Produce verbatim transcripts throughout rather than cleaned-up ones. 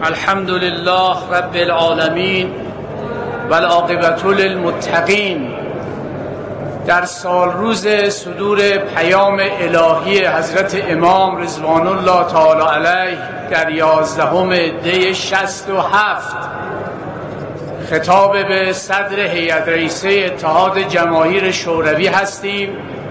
الحمد لله رب العالمین و العاقبة للمتقین. در سال روز صدور پیام الهی حضرت امام رضوان الله تعالی علیه در یازدهم دی شصت و هفت خطاب به صدر هیئت رئیسه اتحاد جماهیر شوروی هستیم.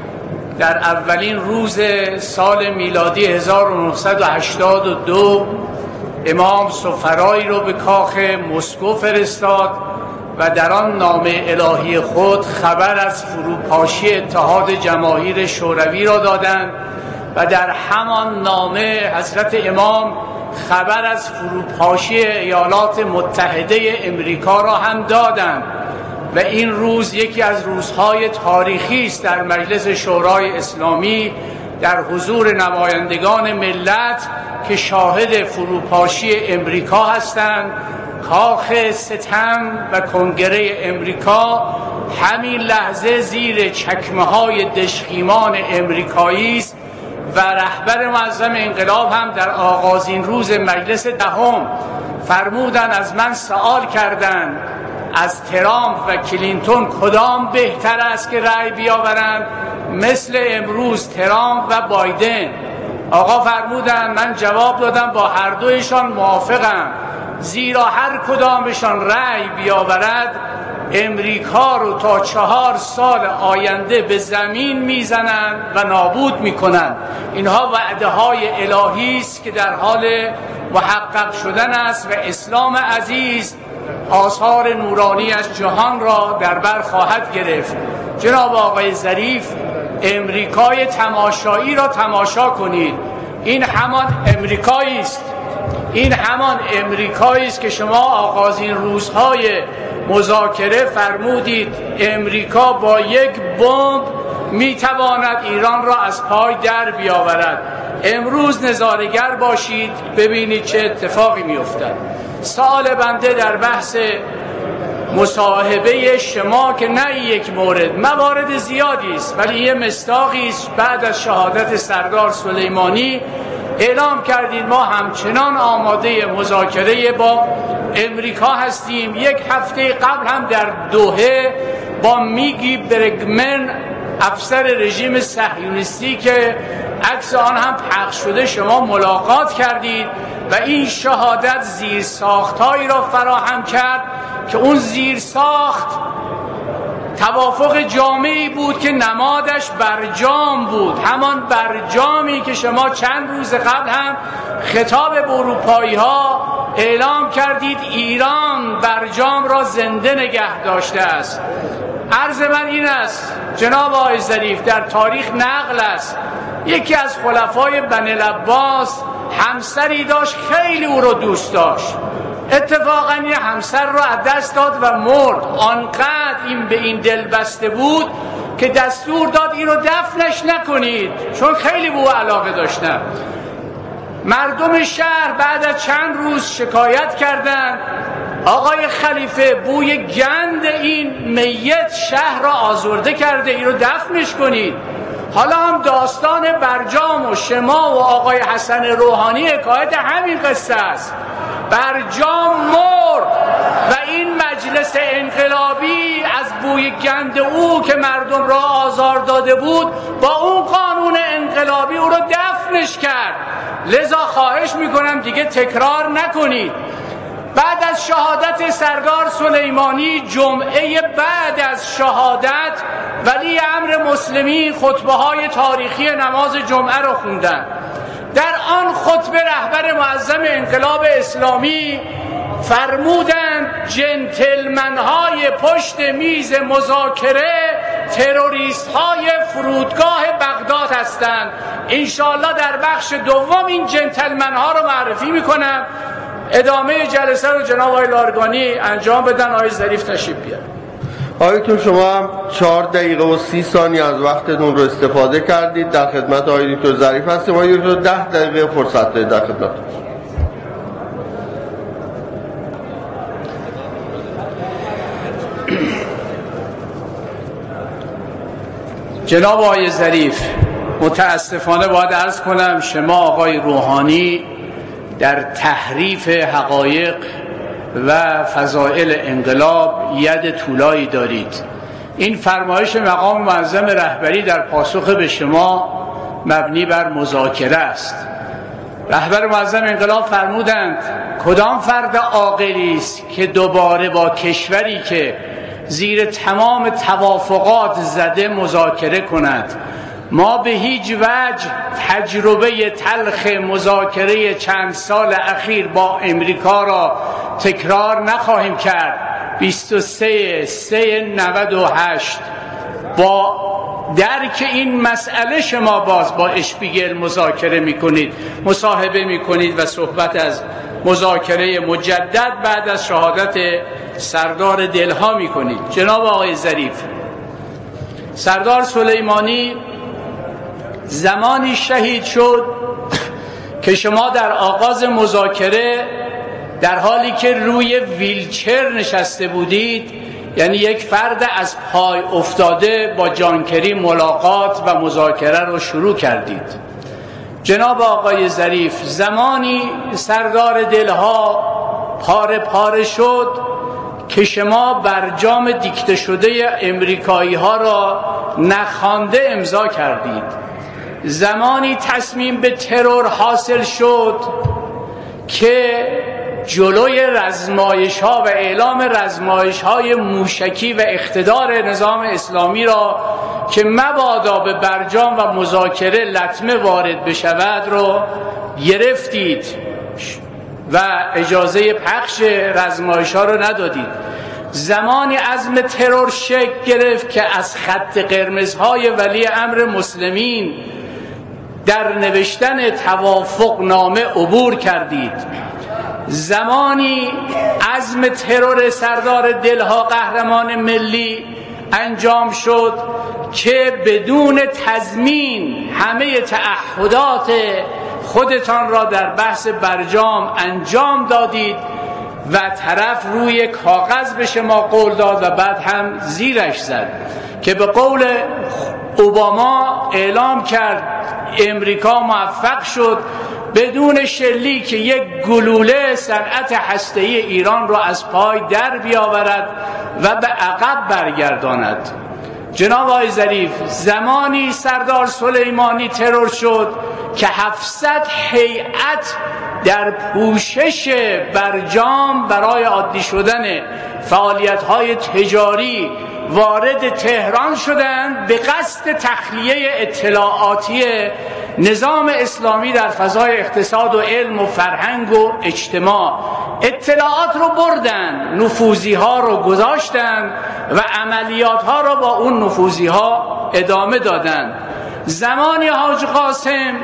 در اولین روز سال میلادی هزار و نهصد و هشتاد و دو امام سفرایی رو به کاخ مسکو فرستاد و در آن نامه الهی خود خبر از فروپاشی اتحاد جماهیر شوروی را دادند و در همان نامه حضرت امام خبر از فروپاشی ایالات متحده امریکا را هم دادند و این روز یکی از روزهای تاریخی است در مجلس شورای اسلامی در حضور نمایندگان ملت که شاهد فروپاشی امریکا هستند. کاخ ستم و کنگره امریکا همین لحظه زیر چکمه های دژخیمان امریکایی است و رهبر معظم انقلاب هم در آغازین روز مجلس دهم فرمودن، از من سوال کردند از ترامپ و کلینتون کدام بهتر است که رأی بیاورند، مثل امروز ترامپ و بایدن. آقا فرمودن، من جواب دادم با هر دویشان موافقم، زیرا هر کدامشان رأی بیاورد امریکا رو تا چهار سال آینده به زمین میزنند و نابود میکنند. اینها وعده های الهی است که در حال محقق شدن است و اسلام عزیز آثار نورانی از جهان را در بر خواهد گرفت. جناب آقای ظریف، امریکای تماشایی را تماشا کنید. این همان امریکایی است این همان امریکایی است که شما آغازین روزهای مذاکره فرمودید امریکا با یک بمب میتواند ایران را از پای در بیاورد. امروز نظارگر باشید ببینید چه اتفاقی میافتد. سوال بنده در بحث مصاحبه شما که نه یک مورد، موارد زیادی است، ولی یه مصداقی است. بعد از شهادت سردار سلیمانی اعلام کردید ما همچنان آماده مذاکره با امریکا هستیم. یک هفته قبل هم در دوحه با میگی برگمن افسر رژیم صهیونیستی که عکس آن هم پخش شده شما ملاقات کردید و این شهادت زیرساختهایی را فراهم کرد که اون زیرساخت توافق جامعی بود که نمادش برجام بود، همان برجامی که شما چند روز قبل هم خطاب به اروپایی ها اعلام کردید ایران برجام را زنده نگه داشته است. عرض من این است جناب آقای ظریف، در تاریخ نقل است یکی از خلفای بنی العباس همسری داشت خیلی او را دوست داشت، اتفاقا یه همسر را از دست داد و مرد. آنقدر این به این دل بسته بود که دستور داد این رو دفنش نکنید چون خیلی به او علاقه داشتن. مردم شهر بعد از چند روز شکایت کردند آقای خلیفه بوی گند این میت شهر را آزرده کرده، این رو دفنش کنید. حالا هم داستان برجام و شما و آقای حسن روحانی حکایت همین قصه است. برجام مرد و این مجلس انقلابی از بوی گند او که مردم را آزار داده بود با اون قانون انقلابی او را دفنش کرد. لذا خواهش میکنم دیگه تکرار نکنید. بعد از شهادت سردار سلیمانی جمعه بعد از شهادت ولی امر مسلمین خطبه های تاریخی نماز جمعه را خوندن. در آن خطبه رهبر معظم انقلاب اسلامی فرمودند جنتلمن های پشت میز مذاکره تروریست های فرودگاه بغداد هستند. انشاءالله در بخش دوم این جنتلمن ها رو معرفی میکنم. ادامه جلسه رو جناب آقای لارگانی انجام بدن. آقای ظریف تشریف بیارن. آقایتون شما هم چهار دقیقه و سی ثانیه از وقتتون رو استفاده کردید. در خدمت آقای دکتر ظریف هستیم. آقای دکتر ده دقیقه فرصت دارید در خدمت. جناب آقای ظریف، متاسفانه باید عرض کنم شما آقای روحانی در تحریف حقایق و فضائل انقلاب ید طولایی دارید. این فرمایش مقام معظم رهبری در پاسخ به شما مبنی بر مذاکره است. رهبر معظم انقلاب فرمودند کدام فرد عاقلی است که دوباره با کشوری که زیر تمام توافقات زده مذاکره کند؟ ما به هیچ وجه تجربه تلخ مذاکره چند سال اخیر با امریکا را تکرار نخواهیم کرد. بیست و سه سه نود و هشت با درک این مسئله شما باز با اشپیگل مذاکره میکنید، مصاحبه میکنید و صحبت از مذاکره مجدد بعد از شهادت سردار دلها میکنید. جناب آقای ظریف، سردار سلیمانی زمانی شهید شد که شما در آغاز مذاکره در حالی که روی ویلچر نشسته بودید، یعنی یک فرد از پای افتاده، با جان کری ملاقات و مذاکره رو شروع کردید. جناب آقای ظریف، زمانی سردار دلها پاره پاره شد که شما برجام دیکته شده امریکایی ها را نخوانده امضا کردید. زمانی تصمیم به ترور حاصل شد که جلوی رزمایش ها و اعلام رزمایش های موشکی و اقتدار نظام اسلامی را که مبادا به برجام و مذاکره لطمه وارد بشود رو گرفتید و اجازه پخش رزمایش ها رو ندادید. زمانی عزم ترور شکل گرفت که از خط قرمزهای ولی امر مسلمین در نوشتن توافق نامه عبور کردید. زمانی عزم ترور سردار دلها قهرمان ملی انجام شد که بدون تضمین همه تعهدات خودتان را در بحث برجام انجام دادید و طرف روی کاغذ به شما قول داد و بعد هم زیرش زد که به قول اوباما اعلام کرد امریکا موفق شد بدون شلیک یک گلوله صنعت هسته‌ای ایران را از پای در بیاورد و به عقب برگرداند. جناب آقای ظریف، زمانی سردار سلیمانی ترور شد که هفتصد هیئت در پوشش برجام برای عادی شدن فعالیت‌های تجاری وارد تهران شدند به قصد تخلیه اطلاعاتی نظام اسلامی در فضای اقتصاد و علم و فرهنگ و اجتماع. اطلاعات رو بردن، نفوذی ها رو گذاشتن و عملیات ها رو با اون نفوذی ها ادامه دادن. زمانی حاج قاسم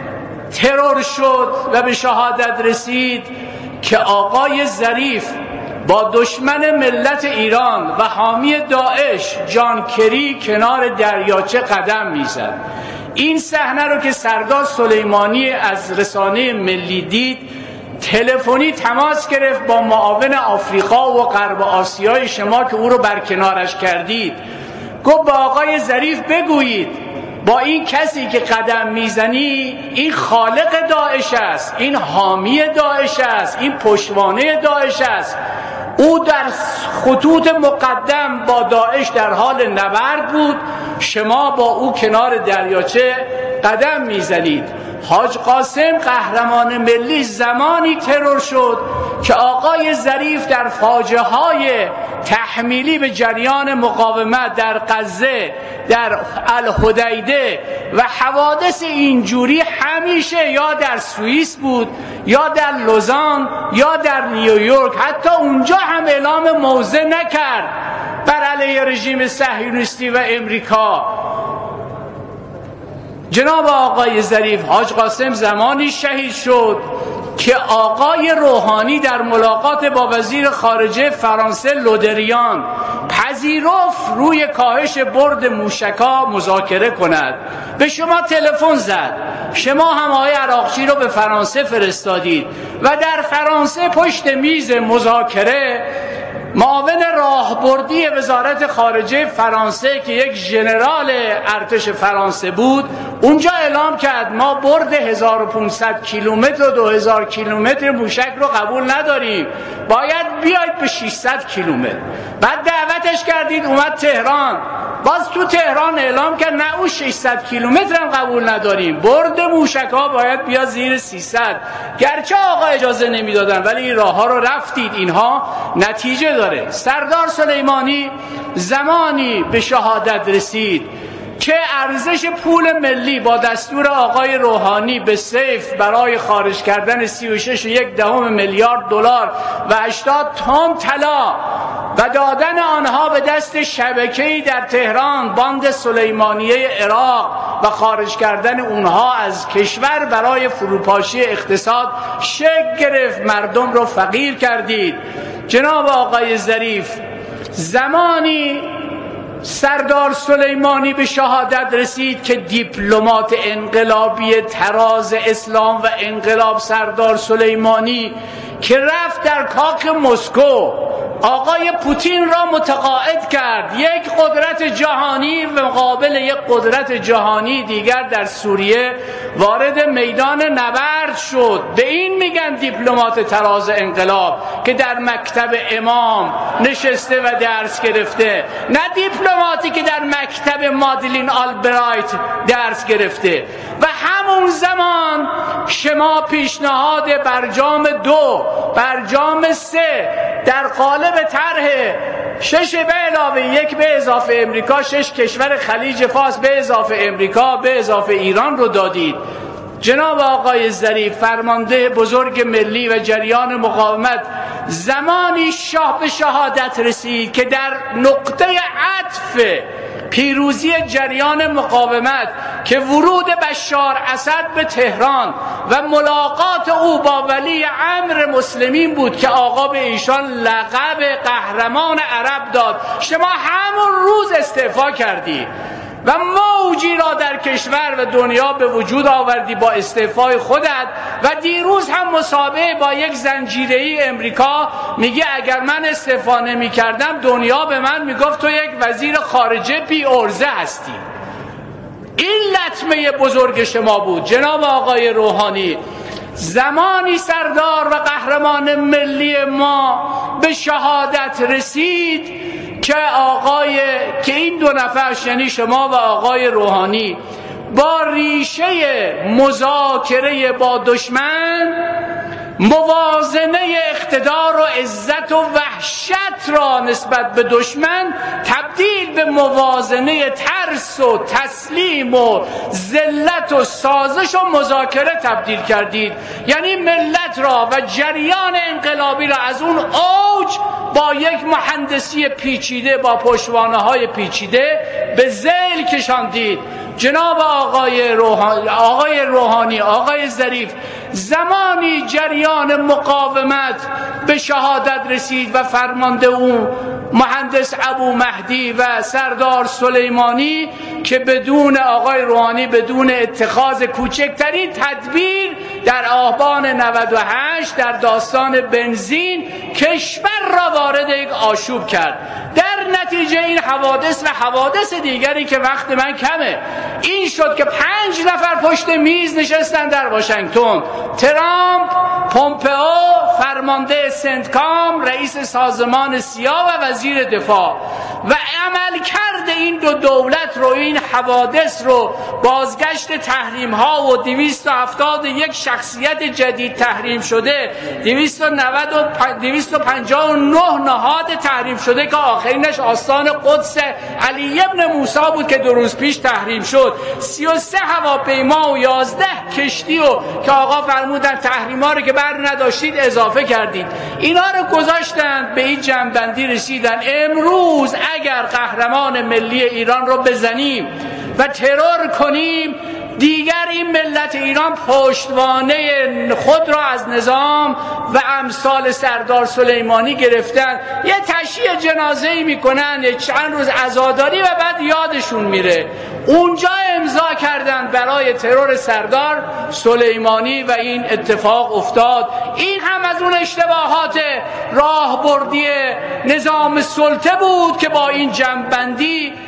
ترور شد و به شهادت رسید که آقای ظریف با دشمن ملت ایران و حامی داعش جان کری کنار دریاچه قدم میزد. این صحنه رو که سردار سلیمانی از رسانه ملی دید، تلفنی تماس گرفت با معاون آفریقا و غرب آسیای شما که او رو برکنارش کردید. گفت با آقای ظریف بگویید با این کسی که قدم میزنی این خالق داعش است، این حامی داعش است، این پشتوانه داعش است. او در خطوط مقدم با داعش در حال نبرد بود، شما با او کنار دریاچه قدم میزنید. حاج قاسم قهرمان ملی زمانی ترور شد که آقای ظریف در فاجعه های تحمیلی به جریان مقاومت در غزه، در الحدیده و حوادث اینجوری همیشه یا در سوئیس بود یا در لوزان یا در نیویورک. حتی اونجا هم اعلام موضع نکرد بر علیه رژیم صهیونیستی و امریکا. جناب آقای ظریف، حاج قاسم زمانی شهید شد که آقای روحانی در ملاقات با وزیر خارجه فرانسه لودریان پذیرفت روی کاهش برد موشکا مذاکره کند. به شما تلفن زد، شما هم آقای عراقچی رو به فرانسه فرستادید و در فرانسه پشت میز مذاکره معاون راهبردی وزارت خارجه فرانسه که یک ژنرال ارتش فرانسه بود اونجا اعلام کرد ما برد هزار و پانصد کیلومتر و دو هزار کیلومتر موشک رو قبول نداریم، باید بیاید به ششصد کیلومتر. بعد دعوتش کردید اومد تهران، باز تو تهران اعلام کرد نه اون ششصد کیلومتر هم قبول نداریم، برد موشک ها باید بیاد زیر سیصد. گرچه آقا اجازه نمیدادن ولی این راه ها رو رفتید، اینها نتیجه داره. سردار سلیمانی زمانی به شهادت رسید که ارزش پول ملی با دستور آقای روحانی به سیف برای خارج کردن سی و شش و یک دهم میلیارد دلار و هشتاد تن طلا و دادن آنها به دست شبکه‌ای در تهران، باند سلیمانیه عراق، و خارج کردن اونها از کشور برای فروپاشی اقتصاد شکل گرفت، مردم رو فقیر کردید. جناب آقای ظریف زمانی سردار سلیمانی به شهادت رسید که دیپلمات انقلابی تراز اسلام و انقلاب سردار سلیمانی که رفت در کاخ مسکو آقای پوتین را متقاعد کرد، یک قدرت جهانی و مقابل یک قدرت جهانی دیگر در سوریه وارد میدان نبرد شد. به این میگن دیپلمات تراز انقلاب که در مکتب امام نشسته و درس گرفته، نه دیپلماتی که در مکتب مادلین آلبرایت درس گرفته. و همون زمان شما پیشنهاد برجام دو، برجام سه در قالب طرح شش به علاوه یک به اضافه امریکا، شش کشور خلیج فارس به اضافه امریکا به اضافه ایران رو دادید. جناب آقای ظریف فرمانده بزرگ ملی و جریان مقاومت زمانی شاه به شهادت رسید که در نقطه عطف پیروزی جریان مقاومت که ورود بشار اسد به تهران و ملاقات او با ولی امر مسلمین بود که آقا به ایشان لقب قهرمان عرب داد، شما همون روز استعفا کردی و موجی را در کشور و دنیا به وجود آوردی با استعفای خودت. و دیروز هم مسابقه با یک زنجیره‌ای امریکا میگه اگر من استعفا نمی کردم دنیا به من میگفت تو یک وزیر خارجه بی عرضه هستی. این لطمه بزرگ شما بود. جناب آقای روحانی زمانی سردار و قهرمان ملی ما به شهادت رسید که آقای که این دو نفر یعنی شما و آقای روحانی با ریشه مذاکره با دشمن موازنه اقتدار و عزت و وحشت را نسبت به دشمن تبدیل به موازنه ترس و تسلیم و ذلت و سازش و مذاکره تبدیل کردید. یعنی ملت را و جریان انقلابی را از اون اوج با یک مهندسی پیچیده با پشتوانه‌های پیچیده به ذیل کشاندید. جناب آقای روحانی، آقای روحانی، آقای ظریف زمانی جریان مقاومت به شهادت رسید و فرمانده اون مهندس ابو مهدی و سردار سلیمانی که بدون آقای روحانی بدون اتخاذ کوچکترین تدبیر در آبان نود و هشت در داستان بنزین کشور را وارد یک آشوب کرد. در نتیجه این حوادث و حوادث دیگری که وقت من کمه این شد که پنج نفر پشت میز نشستن در واشنگتن: ترامپ، پومپئو، فرمانده سنتکام، رئیس سازمان سیا و وزیر دفاع، و عمل کرده این دو دولت رو، این حوادث رو، بازگشت تحریم ها و دویست و هفتاد و یک شخصیت جدید تحریم شده، دویست و پنجاه و نه نهاد تحریم شده که آخرینش آستان قدس علی ابن موسی بود که دو روز پیش تحریم شد، سی و سه هواپیما و یازده کشتی و که آقا فرمودن تحریما رو که بر نداشتید اضافه کردید. اینا رو گذاشتن به این جنبندی رسیدن امروز اگر قهرمان ملی ایران رو بزنیم و ترور کنیم دیگر این ملت ایران پشتوانه خود را از نظام و امثال سردار سلیمانی گرفتن، یه تشییع جنازه‌ای میکنن، چند روز عزاداری و بعد یادشون میره. اونجا امضا کردن برای ترور سردار سلیمانی و این اتفاق افتاد. این هم از اون اشتباهات راهبردی نظام سلطه بود که با این جنببندی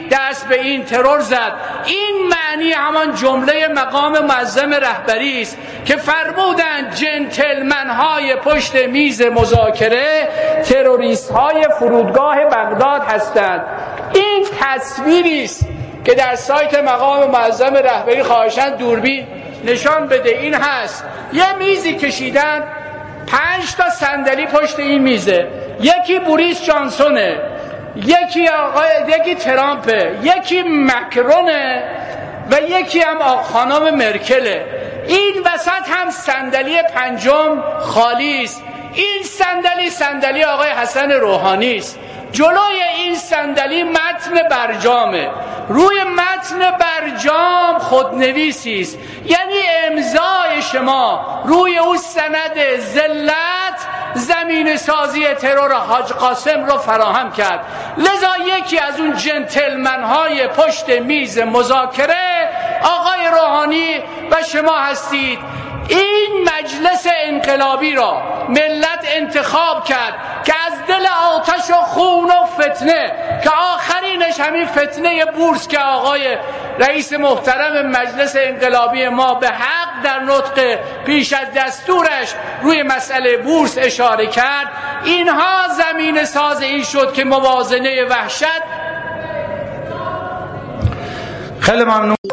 دست به این ترور زد. این معنی همان جمله مقام معظم رهبری است که فرمودند جنتلمن های پشت میز مذاکره تروریست های فرودگاه بغداد هستند. این تصویری است که در سایت مقام معظم رهبری خواهشاً دوربین نشان بده. این هست یه میزی کشیدن، پنج تا صندلی پشت این میزه، یکی بوریس جانسونه، یکی آقای یکی ترامپه، یکی مکرونه و یکی هم خانم مرکله. این وسط هم صندلی پنجم خالی است. این صندلی صندلی آقای حسن روحانی است. جلوی این صندلی متن برجامه، روی متن برجام خودنویسی است، یعنی امضای شما روی اون سند ذلت زمین سازی ترور حاج قاسم رو فراهم کرد. لذا یکی از اون جنتلمن های پشت میز مذاکره آقای روحانی و شما هستید. این مجلس انقلابی را ملت انتخاب کرد که از دل آتش و خون و فتنه که آخرینش همین فتنه بورس که آقای رئیس محترم مجلس انقلابی ما به حق در نطق پیش از دستورش روی مسئله بورس اشاره کرد، اینها زمین ساز این شد که موازنه وحشت. خیلی ممنون.